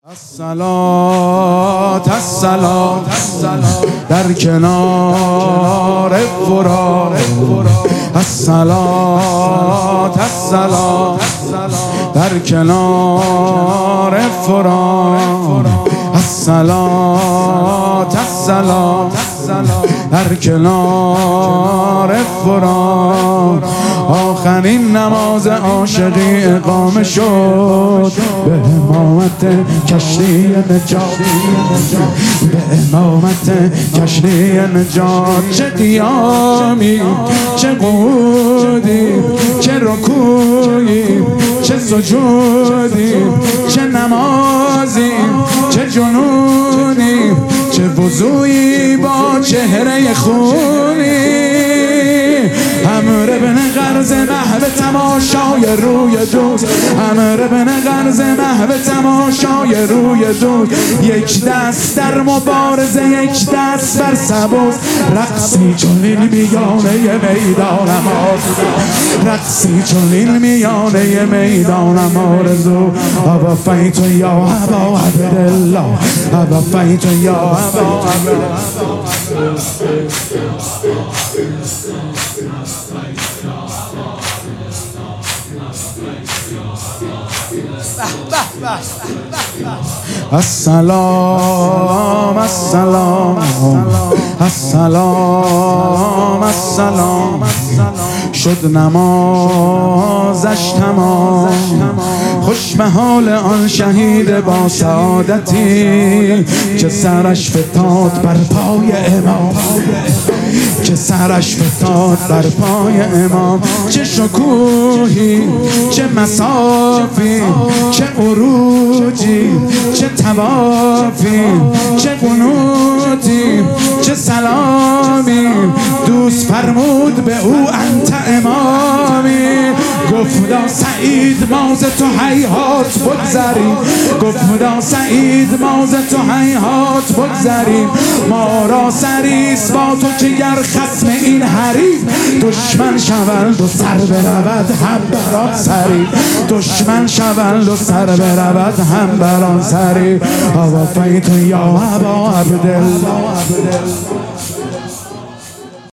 الصلاة در کنار فرات، الصلاة در کنار فرات، الصلاة در کنار فرات. آخرین نماز عاشقی اقامه شد به امامت کشتی نجات، به امامت کشتی نجات. چه قیامی، چه قعودی، چه رکوعی، چه سجودی، چه نمازی، چه جنونی، چه وضوعی با چهره خونی. امر بن غرض محو تماشای روی دوست، امر بن غرض محو تماشای روی دوست. یک دست در مبارزه، یک دست بر سبوس. رقصی چنین میانه میدانم آرزو، رقصی چنین میانه میدانم آرزو. ابا فیت یا ابا عبدالله، ابا فیت یا ابا عبدالله. السلام السلام السلام السلام. شد نمازش تمام، خوش به حال آن شهید با سعادتی که سرش فتاد بر پای امام، که سرش فتاد بر پای امام. چه شکوهی، چه مسافی، چه عروجی، چه توافی، چه قنوتی، چه سلامی. دوست فرمود به او انت امامی. گفتا سعید ما ز تو هیهات بگذریم، گفتا سعید ما ز تو هیهات بگذریم. ما را سریست با تو که گر خصم این حریف دشمن شوند و سر برود هم بران سری، دشمن شوند و سر برود هم بران سری. ابا فیت یا ابا عبدالله.